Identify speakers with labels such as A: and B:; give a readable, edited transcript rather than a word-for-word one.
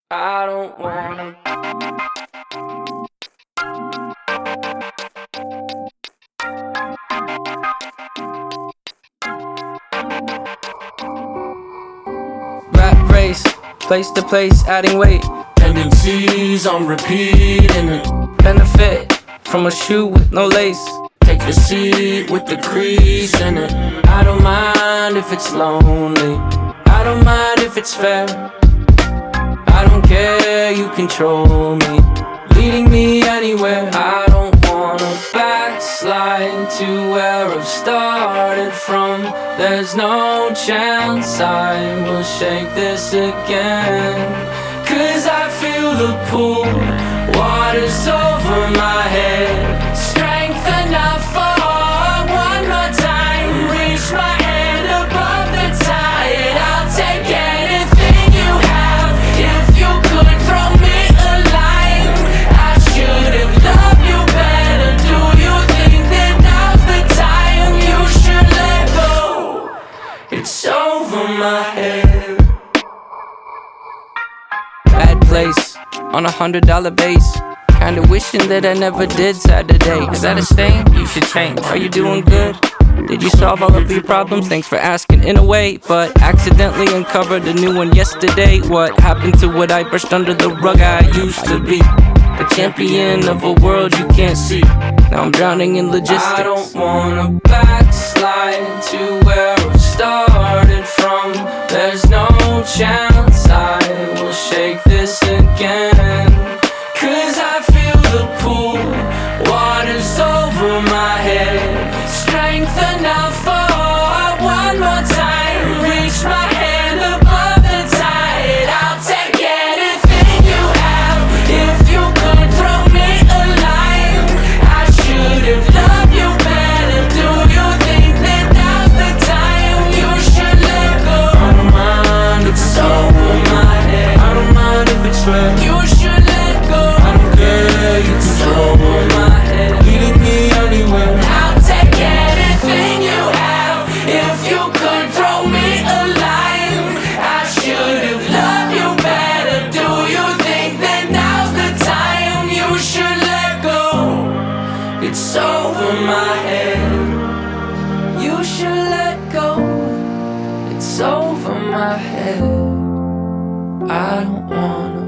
A: I don't wanna. Rap race, place to place, adding weight.
B: Tendencies on repeat and
A: Benefit from a shoe with no lace.
B: take the seat with the crease in it.
A: I don't mind if it's lonely. I don't mind if it's fair. I don't care, you control me, leading me anywhere. I don't wanna backslide to where I've started from. There's no chance I will shake this again. Cause I feel the pull, water's over my head. Strength enough for one more time. Reach my hand above the tide. I'll take anything you have. If you could throw me a line, I should have loved you better. Do you think that now's the time you should let go? It's over my head. Bad place on $100 base. Kinda wishing that I never did Saturday. Is that a stain? You should change. Are you doing good? Did you solve all of your problems? Thanks for asking in a way, but accidentally uncovered a new one yesterday. What happened to what I brushed under the rug I used to be? A champion of a world you can't see. Now I'm drowning in logistics. I don't wanna backslide to where I've started from. There's no chance I will shake this again. Cause I feel the pull, water's over my head. Strength enough for one more time. Reach my hand above the tide. I'll take anything you have. If you could throw me a line, I should have loved you better. Do you think that now's the time you should let go? I don't mind if it's over my head. I don't mind if it's fair. You should let go. I don't care, you can throw my head, leading me anywhere. I'll take anything you have. If you could throw me a line, I should have loved you better. Do you think that now's the time you should let go? It's over my head. You should let go. It's over my head. I don't wanna